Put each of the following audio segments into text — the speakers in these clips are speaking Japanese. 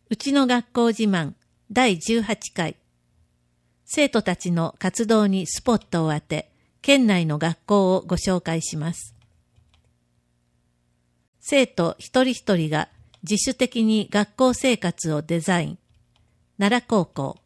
うちの学校自慢第18回。生徒たちの活動にスポットを当て、県内の学校をご紹介します。生徒一人一人が自主的に学校生活をデザイン。奈良高校。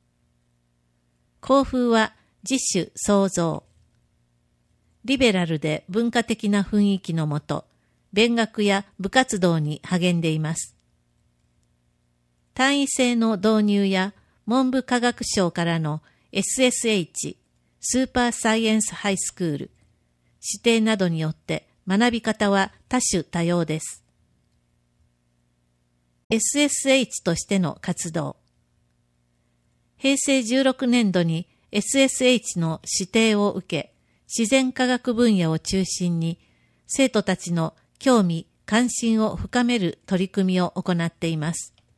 校風は自主創造。リベラルで文化的な雰囲気のもと、勉学や部活動に励んでいます。単位制の導入や文部科学省からの SSH スーパーサイエンスハイスクール指定などによって学び方は多種多様です。SSH としての活動。平成16年度に SSH の指定を受け、自然科学分野を中心に生徒たちの興味・関心を深める取り組みを行っています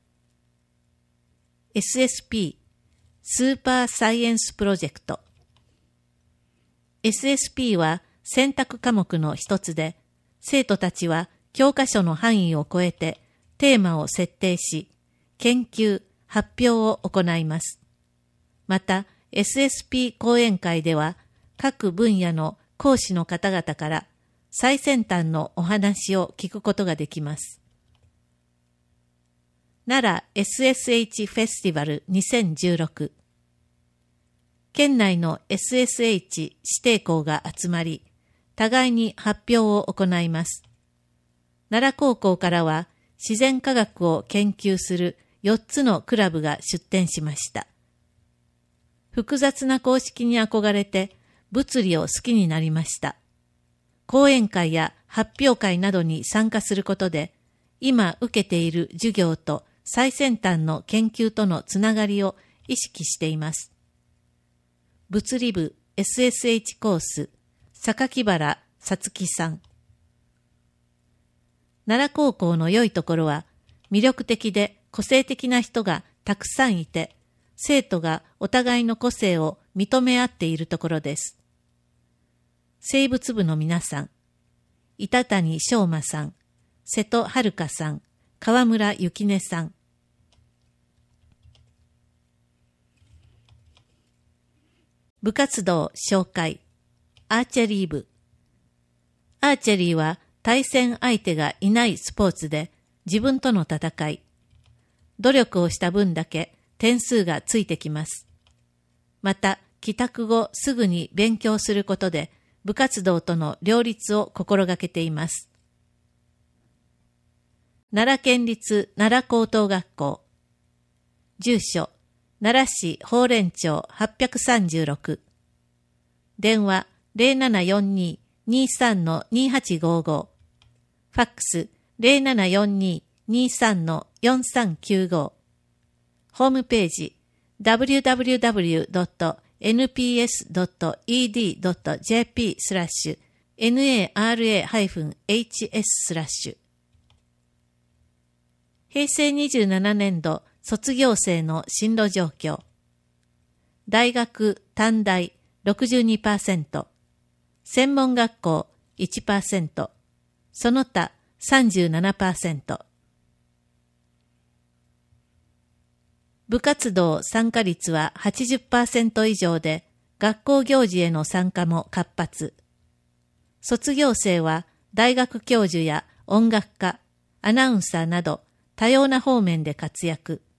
。SSP スーパーサイエンスプロジェクト。SSP は選択科目の一つで、生徒たちは教科書の範囲を超えてテーマを設定し、研究・発表を行います。また、SSP 講演会では、各分野の講師の方々から最先端のお話を聞くことができます。奈良 SSH フェスティバル2016。県内の SSH 指定校が集まり、互いに発表を行います。奈良高校からは自然科学を研究する4つのクラブが出展しました。複雑な公式に憧れて物理を好きになりました。講演会や発表会などに参加することで、今受けている授業と最先端の研究とのつながりを意識しています。物理部 SSH コース、榊原さつきさん。奈良高校の良いところは、魅力的で個性的な人がたくさんいて、生徒がお互いの個性を認め合っているところです。生物部の皆さん、板谷翔馬さん、瀬戸遥さん、川村幸音さん。部活動紹介。アーチェリー部。アーチェリーは対戦相手がいないスポーツで自分との戦い。努力をした分だけ点数がついてきます。また、帰宅後すぐに勉強することで部活動との両立を心がけています。奈良県立奈良高等学校。住所、奈良市宝蓮町836。電話0742-23-2855。ファックス0742-23-4395。ホームページ www.nps.ed.jp/nara-hs/平成27年度卒業生の進路状況。大学・短大 62%、専門学校 1%、その他 37%。部活動参加率は 80% 以上で、学校行事への参加も活発。卒業生は大学教授や音楽家、アナウンサーなど多様な方面で活躍。